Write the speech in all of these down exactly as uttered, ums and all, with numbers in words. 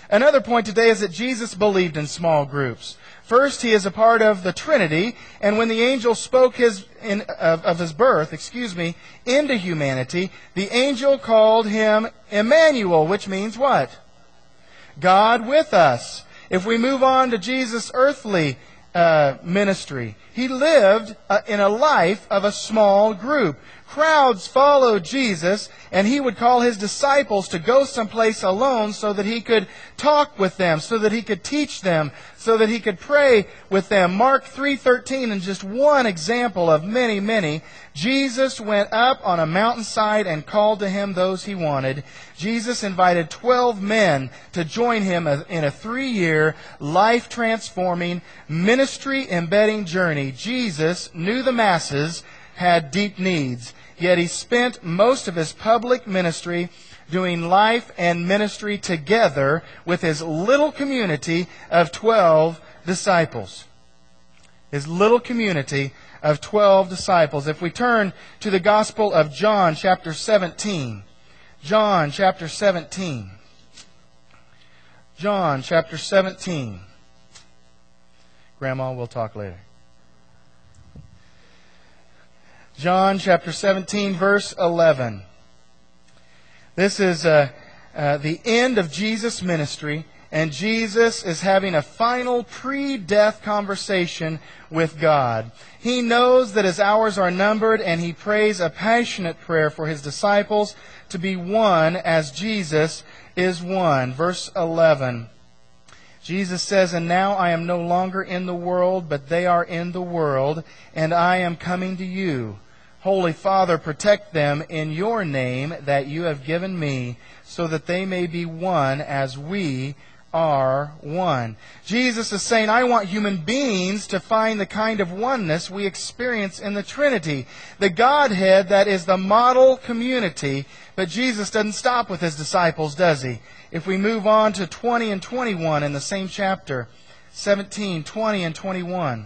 Another point today is that Jesus believed in small groups. First, He is a part of the Trinity, and when the angel spoke his, in, of, of His birth, excuse me, into humanity, the angel called Him Emmanuel, which means what? God with us. If we move on to Jesus' earthly uh, ministry, He lived uh, in a life of a small group. Crowds followed Jesus, and He would call His disciples to go someplace alone so that He could talk with them, so that He could teach them, so that He could pray with them. Mark three thirteen is just one example of many, many. Jesus went up on a mountainside and called to Him those He wanted. Jesus invited twelve men to join Him in a three-year, life-transforming, ministry-embedding journey. Jesus knew the masses had deep needs, yet He spent most of His public ministry doing life and ministry together with His little community of twelve disciples. His little community of twelve disciples. If we turn to the Gospel of John, chapter seventeen. John, chapter seventeen. John, chapter seventeen. Grandma, we'll talk later. John chapter seventeen, verse eleven. This is uh, uh, the end of Jesus' ministry, and Jesus is having a final pre-death conversation with God. He knows that His hours are numbered, and He prays a passionate prayer for His disciples to be one as Jesus is one. Verse eleven. Jesus says, "And now I am no longer in the world, but they are in the world, and I am coming to you. Holy Father, protect them in your name that you have given me, so that they may be one as we are one." Jesus is saying, I want human beings to find the kind of oneness we experience in the Trinity. The Godhead that is the model community. But Jesus doesn't stop with His disciples, does He? If we move on to twenty and twenty-one in the same chapter, seventeen, twenty, and twenty-one.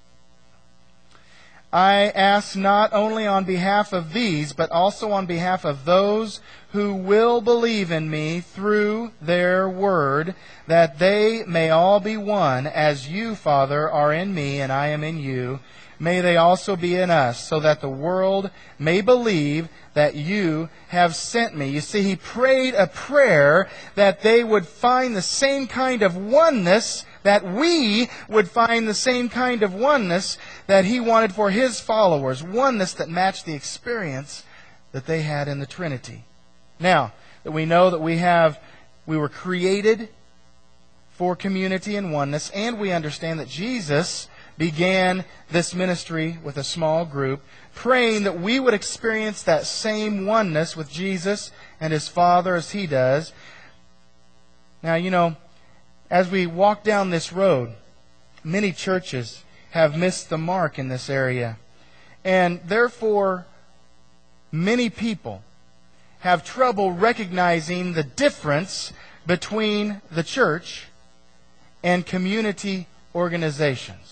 "I ask not only on behalf of these, but also on behalf of those who will believe in me through their word, that they may all be one, as you, Father, are in me and I am in you. May they also be in us, so that the world may believe that you have sent me." You see, He prayed a prayer that they would find the same kind of oneness, that we would find the same kind of oneness that He wanted for His followers. Oneness that matched the experience that they had in the Trinity. Now, that we know that we have, we were created for community and oneness, and we understand that Jesus began this ministry with a small group, praying that we would experience that same oneness with Jesus and His Father as He does. Now, you know, as we walk down this road, many churches have missed the mark in this area. And therefore, many people have trouble recognizing the difference between the church and community organizations.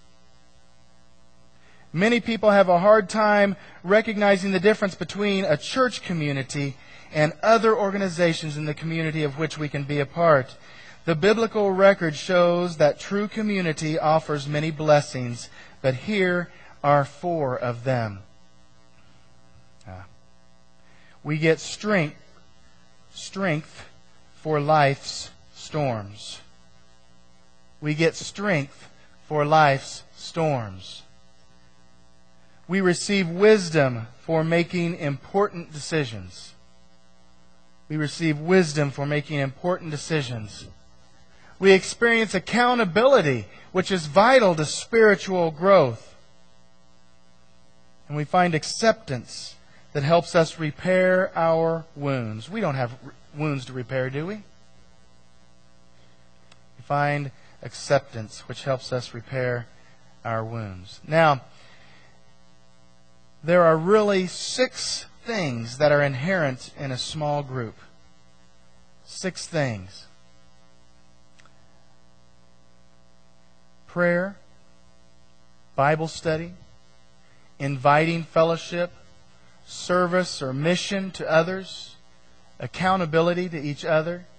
Many people have a hard time recognizing the difference between a church community and other organizations in the community of which we can be a part. The biblical record shows that true community offers many blessings, but here are four of them. Ah. We get strength, strength for life's storms. We get strength for life's storms. We receive wisdom for making important decisions. We receive wisdom for making important decisions. We experience accountability, which is vital to spiritual growth. And we find acceptance that helps us repair our wounds. We don't have wounds to repair, do we? We find acceptance, which helps us repair our wounds. Now, there are really six things that are inherent in a small group. Six things. Prayer, Bible study, inviting fellowship, service or mission to others, accountability to each other,